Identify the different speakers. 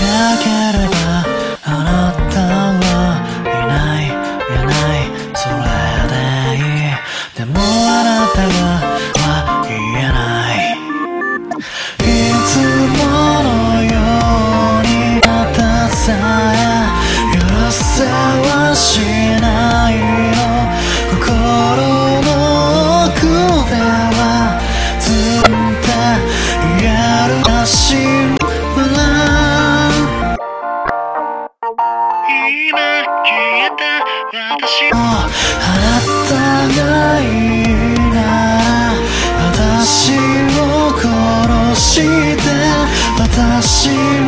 Speaker 1: ければあなたはいないいないそれでいいでもあなたがは言えないいつものようにあなたさえ許せはしないの心の奥ではずっと言えるらしい今消えた私をあなたがいいなら私を殺して私